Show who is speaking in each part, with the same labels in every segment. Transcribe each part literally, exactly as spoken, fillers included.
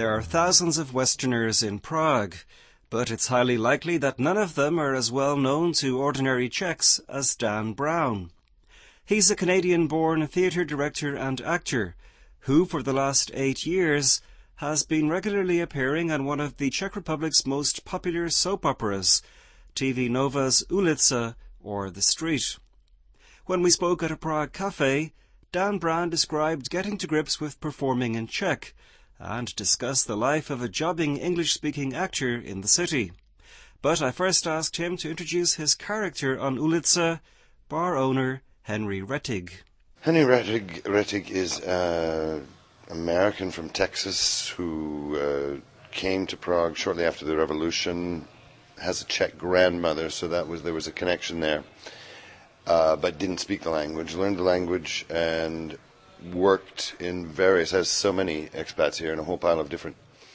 Speaker 1: There are thousands of Westerners in Prague, but it's highly likely that none of them are as well known to ordinary Czechs as Dan Brown. He's a Canadian-born theatre director and actor who, for the last eight years, has been regularly appearing on one of the Czech Republic's most popular soap operas, T V Nova's Ulica, or The Street. When we spoke at a Prague cafe, Dan Brown described getting to grips with performing in Czech and discussed the life of a jobbing English-speaking actor in the city. But I first asked him to introduce his character on Ulica, bar owner Henry Rettig.
Speaker 2: Henry Rettig, Rettig is an American from Texas who uh, came to Prague shortly after the revolution, has a Czech grandmother, so that was there was a connection there, uh, but didn't speak the language, learned the language, and worked in various, has so many expats here in a whole pile of different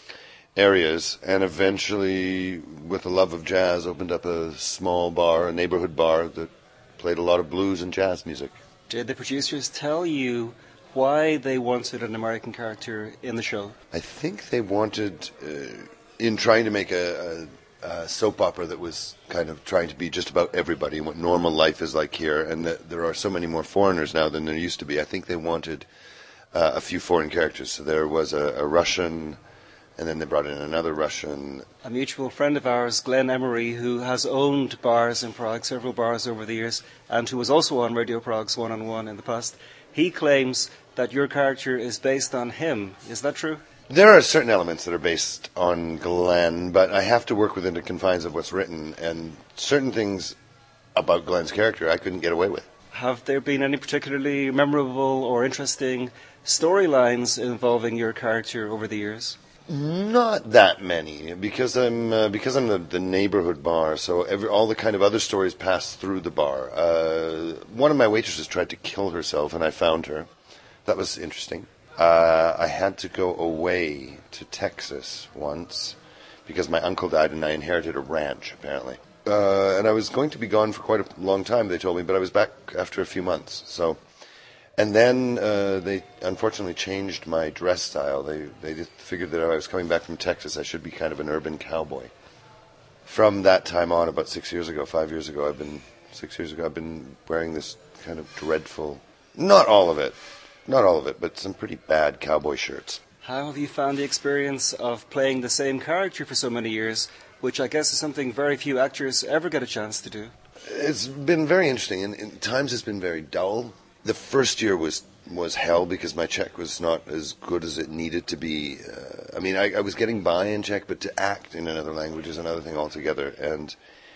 Speaker 2: areas, and eventually, with a love of jazz, opened up a small bar, a neighborhood bar that played a lot of blues and jazz music. Did
Speaker 1: the producers tell you why they wanted an American character in the show?
Speaker 2: I think they wanted, uh, in trying to make a, a, a soap opera that was kind of trying to be just about everybody and what normal life is like here, and that there are so many more foreigners now than there used to be. I think they wanted uh, a few foreign characters. So there was a, a Russian, and then they brought in another Russian.
Speaker 1: A mutual friend of ours, Glenn Emery, who has owned bars in Prague, several bars over the years, and who was also on Radio Prague's One-on-One in the past, he claims that your character is based on him. Is that true?
Speaker 2: There are certain elements that are based on Glenn, but I have to work within the confines of what's written, and certain things about Glenn's character I couldn't get away with.
Speaker 1: Have there been any particularly memorable or interesting storylines involving your character over the years?
Speaker 2: Not that many, because I'm uh, because I'm the, the neighborhood bar. So every, all the kind of other stories pass through the bar. Uh, one of my waitresses tried to kill herself, and I found her. That was interesting. Uh, I had to go away to Texas once because my uncle died, and I inherited a ranch apparently. Uh, and I was going to be gone for quite a long time, they told me, but I was back after a few months. So. And then uh, they unfortunately changed my dress style. They they just figured that if I was coming back from Texas, I should be kind of an urban cowboy. From that time on, about six years ago, five years ago, I've been six years ago, I've been wearing this kind of dreadful, not all of it, not all of it, but some pretty bad cowboy shirts.
Speaker 1: How have you found the experience of playing the same character for so many years, which I guess is something very few actors ever get a chance to do?
Speaker 2: It's been very interesting, and in times it's been very dull. The first year was, was hell because my Czech was not as good as it needed to be. Uh, I mean, I, I was getting by in Czech, but to act in another language is another thing altogether. And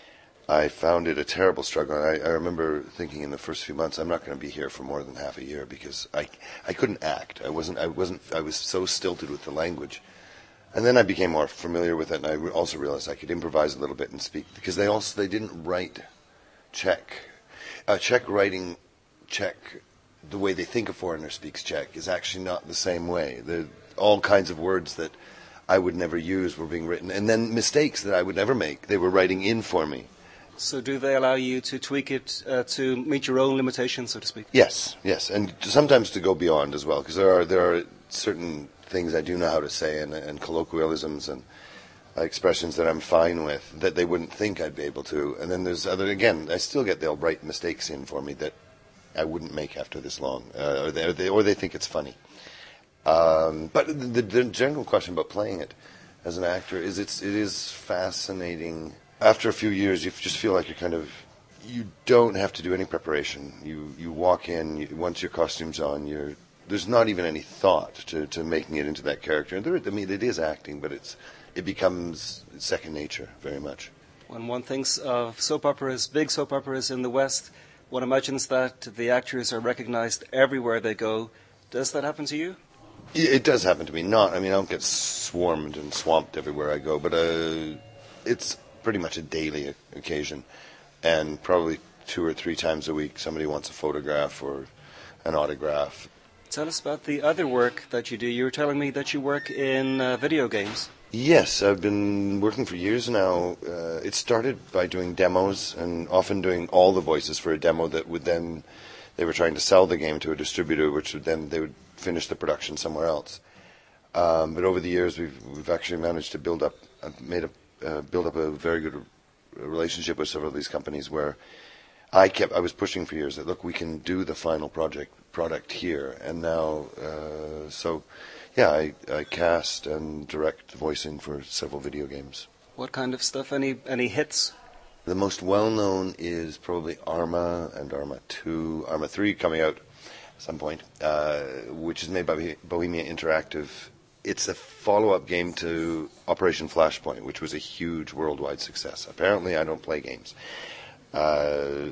Speaker 2: I found it a terrible struggle. I, I remember thinking in the first few months, I'm not going to be here for more than half a year because I, I couldn't act. I wasn't. I wasn't. I was so stilted with the language. And then I became more familiar with it, and I re- also realized I could improvise a little bit and speak because they also they didn't write Czech. Uh, Czech writing. Czech, the way they think a foreigner speaks Czech is actually not the same way. There, all kinds of words that I would never use were being written, and then mistakes that I would never make, they were writing in for me.
Speaker 1: So do they allow you to tweak it uh, to meet your own limitations, so to speak?
Speaker 2: Yes, yes, and sometimes to go beyond as well, because there are there are certain things I do know how to say, and, and colloquialisms and uh, expressions that I'm fine with, that they wouldn't think I'd be able to. And then there's other, again, I still get, they'll write mistakes in for me that I wouldn't make after this long, uh, or, they, or, they, or they think it's funny. Um, but the, the general question about playing it as an actor is it's it is fascinating. After a few years, you just feel like you're kind of you don't have to do any preparation. You you walk in you, once your costume's on. You're there's not even any thought to, to making it into that character. And there, I mean, it is acting, but it's it becomes second nature very much.
Speaker 1: When one thinks of soap operas, big soap operas in the West, one imagines that the actors are recognized everywhere they go. Does that happen to you?
Speaker 2: It does happen to me. Not, I mean, I don't get swarmed and swamped everywhere I go, but uh, it's pretty much a daily occasion. And probably two or three times a week somebody wants a photograph or an autograph.
Speaker 1: Tell us about the other work that you do. You were telling me that you work in uh, video games.
Speaker 2: Yes, I've been working for years now. Uh, it started by doing demos and often doing all the voices for a demo that would then, they were trying to sell the game to a distributor, which would then, they would finish the production somewhere else. Um, but over the years, we've we've actually managed to build up, uh, made a uh, build up a very good relationship with several of these companies where I kept, I was pushing for years that, look, we can do the final project product here. And now, uh, so, yeah, I, I cast and direct voicing for several video games.
Speaker 1: What kind of stuff? Any any hits?
Speaker 2: The most well-known is probably Arma and Arma two, Arma three coming out at some point, uh, which is made by Bohemia Interactive. It's a follow-up game to Operation Flashpoint, which was a huge worldwide success. Apparently, I don't play games. Uh,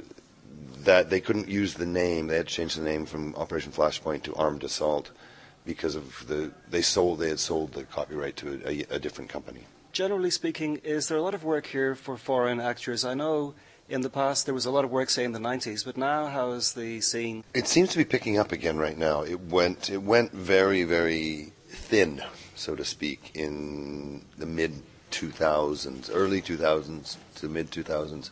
Speaker 2: that they couldn't use the name; they had to change the name from Operation Flashpoint to Armed Assault because of the they sold they had sold the copyright to a, a different company.
Speaker 1: Generally speaking, is there a lot of work here for foreign actors? I know in the past there was a lot of work, say, in the nineties, but now how is the scene?
Speaker 2: It seems to be picking up again right now. It went it went very very thin, so to speak, in the mid two thousands, early two thousands to mid two thousands.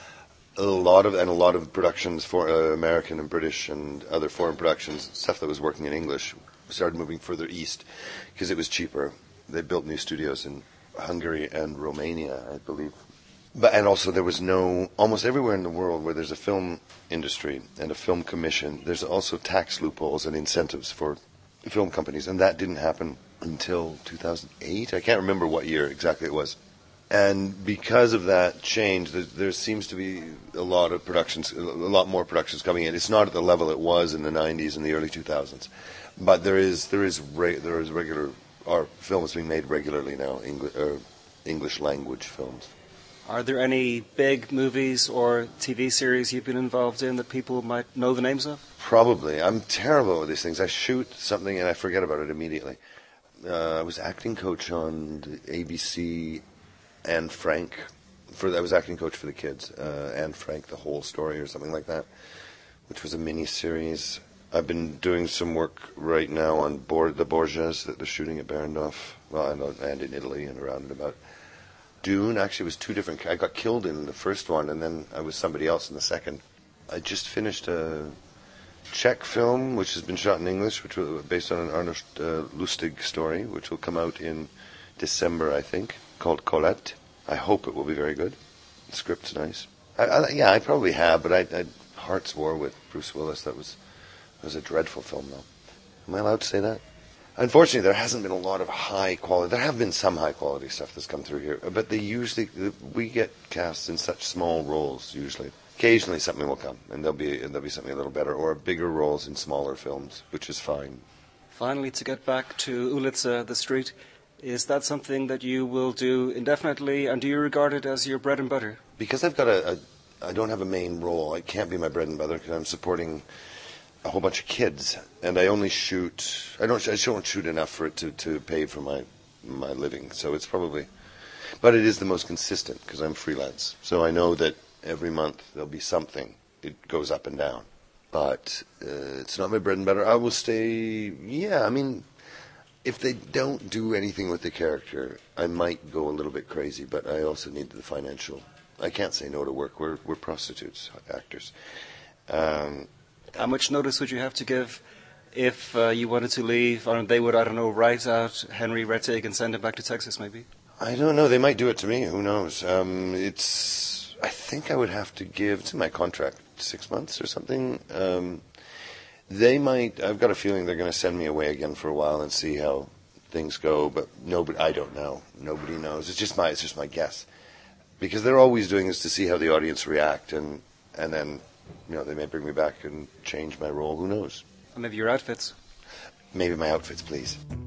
Speaker 2: A lot of and a lot of productions for uh, American and British and other foreign productions, stuff that was working in English, started moving further east because it was cheaper. They built new studios in Hungary and Romania, I believe. But and also there was no almost everywhere in the world where there's a film industry and a film commission, there's also tax loopholes and incentives for film companies, and that didn't happen until two thousand eight. I can't remember what year exactly it was. And because of that change, there, there seems to be a lot of productions, a lot more productions coming in. It's not at the level it was in the nineties and the early two thousands, but there is there is re, there is regular our films being made regularly now, English uh, English language films.
Speaker 1: Are there any big movies or T V series you've been involved in that people might know the names of?
Speaker 2: Probably. I'm terrible with these things. I shoot something and I forget about it immediately. Uh, I was acting coach on A B C. Anne Frank, for I was acting coach for the kids. Uh, Anne Frank, The Whole Story, or something like that, which was a mini series. I've been doing some work right now on board the Borgias that they're shooting at Barrandov, well, and, and in Italy and around and about. Dune actually was two different. I got killed in the first one, and then I was somebody else in the second. I just finished a Czech film, which has been shot in English, which was based on an Ernest uh, Lustig story, which will come out in December, I think, called Colette. I hope it will be very good. The script's nice. I, I, yeah, I probably have, but I, I Heart's War with Bruce Willis, that was that was a dreadful film, though. Am I allowed to say that? Unfortunately, there hasn't been a lot of high quality. There have been some high quality stuff that's come through here, but they usually we get cast in such small roles. Usually, occasionally something will come, and there'll be and there'll be something a little better, or bigger roles in smaller films, which is fine.
Speaker 1: Finally, to get back to Ulica, the street. Is that something that you will do indefinitely, and do you regard it as your bread and butter?
Speaker 2: Because I've got a, a I don't have a main role. It can't be my bread and butter because I'm supporting a whole bunch of kids, and I only shoot. I don't. I just don't shoot enough for it to, to pay for my my living. So it's probably, but it is the most consistent because I'm freelance. So I know that every month there'll be something. It goes up and down, but uh, it's not my bread and butter. I will stay. Yeah, I mean. If they don't do anything with the character, I might go a little bit crazy, but I also need the financial. I can't say no to work. We're we're prostitutes, actors. Um,
Speaker 1: How much notice would you have to give if uh, you wanted to leave, or they would, I don't know, write out Henry Rettig and send him back to Texas, maybe?
Speaker 2: I don't know. They might do it to me. Who knows? Um, it's. I think I would have to give. It's in my contract, six months or something. Um, They might. I've got a feeling they're going to send me away again for a while and see how things go. But nobody. I don't know. Nobody knows. It's just my. It's just my guess, because they're always doing this to see how the audience react, and and then, you know, they may bring me back and change my role. Who knows?
Speaker 1: Or maybe your outfits.
Speaker 2: Maybe my outfits, please.